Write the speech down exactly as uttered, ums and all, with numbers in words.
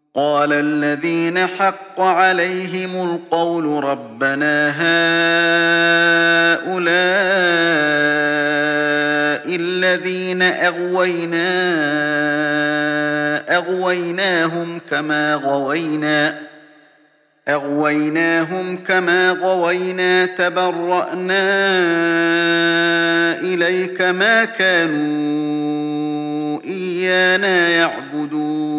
قال الذين حق عليهم القول ربنا هؤلاء الذين أغوينا أغويناهم كما غوينا أغويناهم كما غوينا تبرأنا إليك ما كانوا إيانا يعبدون